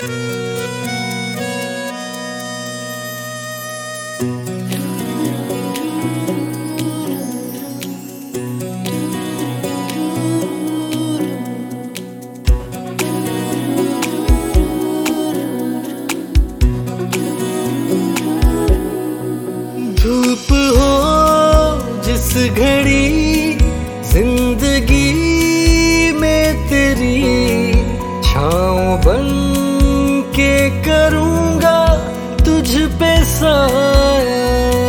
धूप हो जिस घड़ी जिंदगी में तेरी, छाँव बन के करूँगा तुझ पे साया।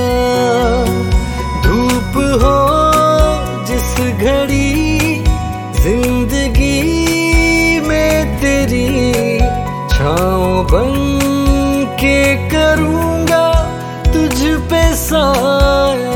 धूप हो जिस घड़ी जिंदगी में तेरी, छाँव बन के करूँगा तुझ पे साया।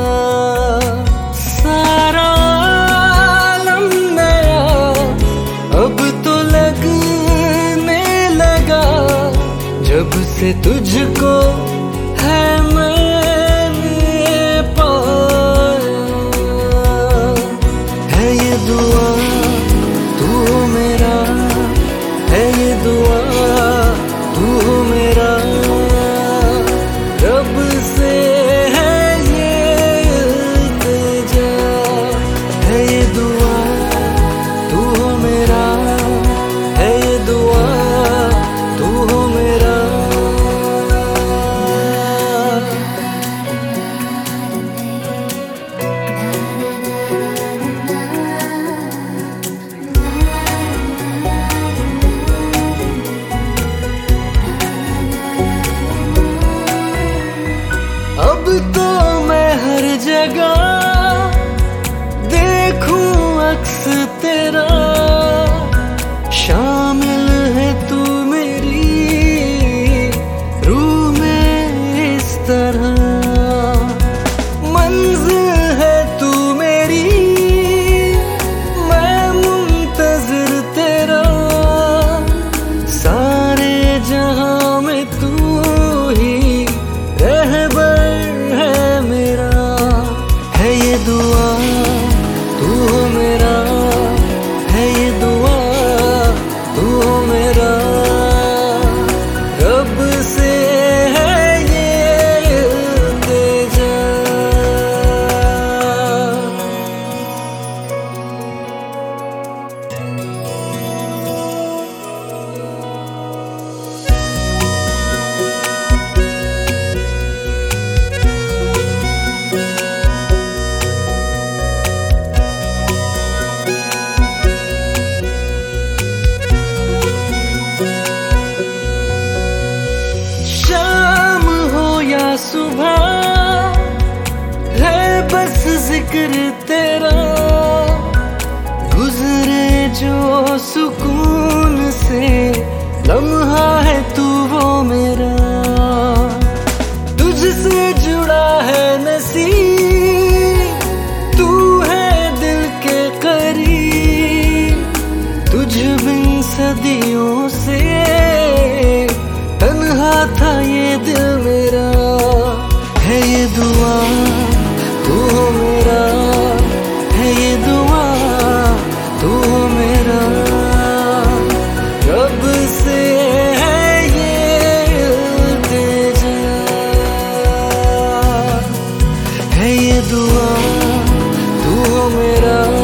सारा आलम नया अब तो लगने लगा, जब से तुझको है मैंने पाया। है ये दुआ तू हो मेरा, है ये दुआ तू हो मेरा, रब से है ये इल्तिजा। है ये दुआ तू हो मेरा, है ये दुआ तू हो मेरा। अब तो मैं हर जगह देखूं अक्स तेरा, शामिल है तू मेरी रूह में इस तरह। मंजिल है तू मेरी, मैं मुंतज़िर तेरा, सारे जहां में तू ही रहबर है मेरा। है ये दुआ तू हो मेरा, है ये दुआ तू हो मेरा, रब से है ये इल्तिजा। सुबह है बस जिक्र तेरा, गुजरे जो सुकून से लम्हा है तू वो मेरा। तुझसे जुड़ा है नसीब, तू है दिल के करीब, तुझ बिन सदियों से तन्हा था ये दिल मेरा। है ये दुआ तू हो मेरा, है ये दुआ तू हो मेरा, रब से है ये इल्तिजा। है ये दुआ तू हो मेरा,